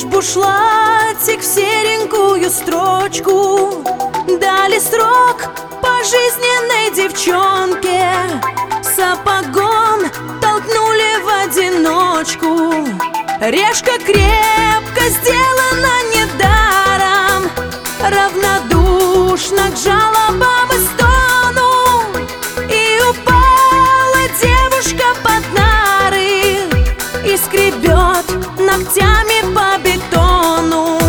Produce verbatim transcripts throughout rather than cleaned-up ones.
бушлатик в серенькую строчку. Дали срок пожизненной девчонке, сапогом толкнули в одиночку. Решка крепко сделана недаром, равнодушна к жалобам и стону. И упала девушка под нары и скребет ногтями по бетону.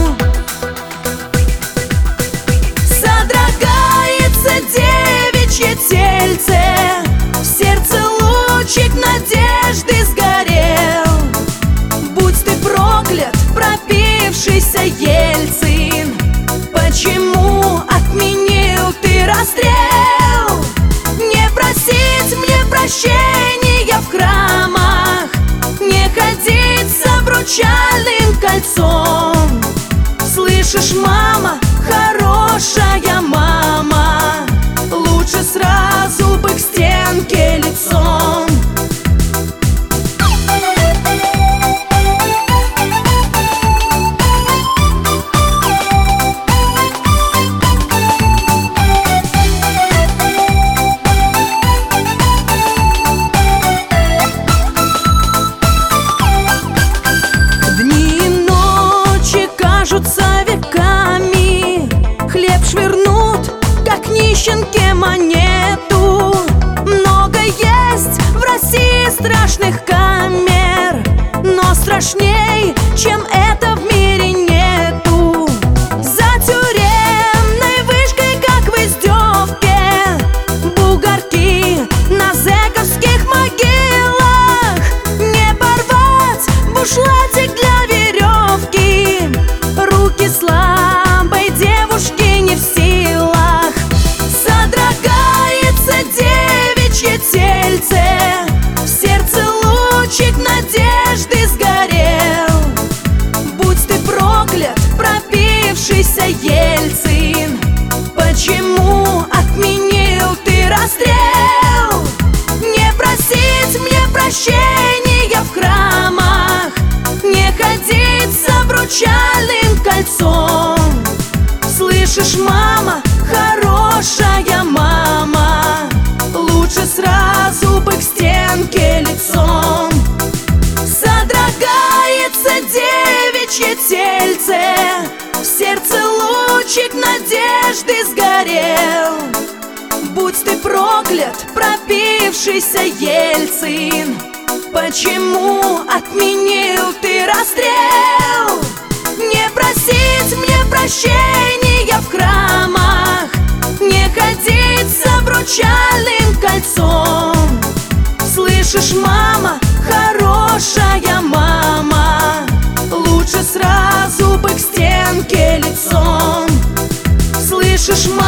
Содрогается девичье тельце, в сердце лучик надежды сгорел. Будь ты проклят, пропившийся Ельцин, почему отменил ты расстрел? Не просить мне прощения в храмах, не ходить с обручальным кольцом. Слышишь, мама, хорошая мама, лучше сразу бы к стенке лицом. Веками хлеб швырнут, как нищенке монету. Много есть в России страшных камер, но страшней, чем это, в мире нету. За тюремной вышкой, как в издевке, бугорки на зэковских могилах. Не порвать бушлатик для веревки, руки слабой девушки не в силах. Содрогается девичье тельце, в сердце лучик надежды сгорел. Будь ты проклят, пропившийся Ельцин, почему отменил ты расстрел? Не просить мне прощения в храмах, не ходить с обручальным кольцом. Слышишь, мама, хорошая мама, лучше сразу бы к стенке лицом. Содрогается девичье тельце, в сердце лучик надежды сгорел. Будь ты проклят, пропившийся Ельцин, почему отменил ты расстрел? Не просить мне прощения в храмах, не ходить с обручальным кольцом. Слышишь, мама, хорошая мама, лучше сразу бы к стенке лицом. Слышишь, мама,